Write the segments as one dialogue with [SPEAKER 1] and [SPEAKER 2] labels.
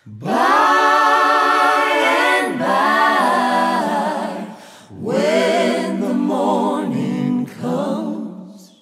[SPEAKER 1] By and by, when the morning comes,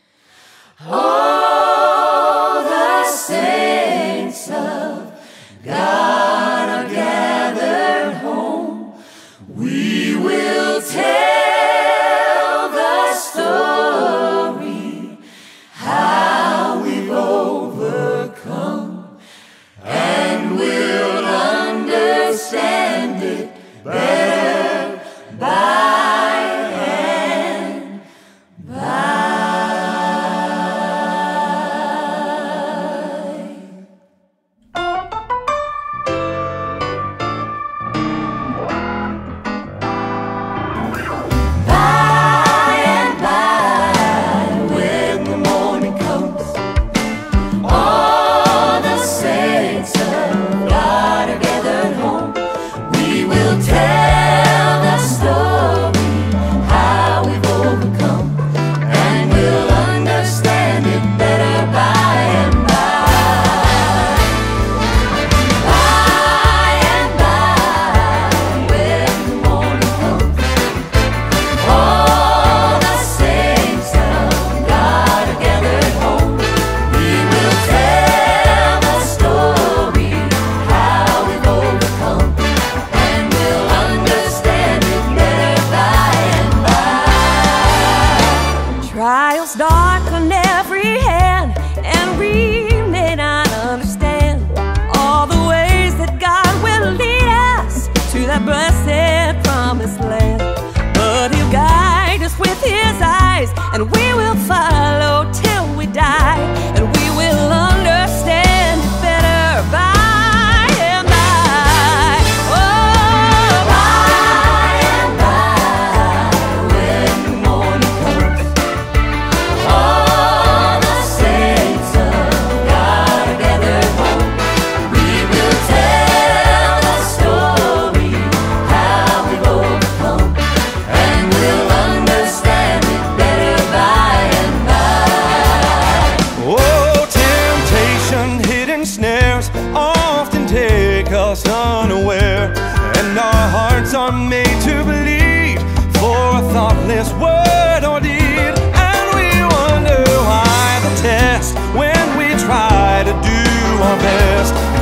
[SPEAKER 1] all the saints of God are gathered home. We will tell the story, how we've overcome, and we'll understand it better by and by. By and by, when the morning comes, all the saints of God are gathered home. We will tell the story, how we've overcome, and we'll understand it better by and by. By and by, when the morning comes, all the saints of God are gathered home. We will tell the story, how we've overcome, and we'll understand it better by and by.
[SPEAKER 2] Trials dark on every hand, and we may not understand all the ways that God will lead us to that blessed promised land. But He'll guide us with His eyes, and we will follow till we die, and we will understand it better by and by. Oh,
[SPEAKER 1] By and by, when the morning comes, all the saints of God are gathered home. We will tell the story, how we've overcome, and we'll understand it better by and by.
[SPEAKER 3] Oh, temptation, hidden snares often take us unaware, and our hearts are made to bleed for a thoughtless word or deed. And we wonder why the test when we try to do our best.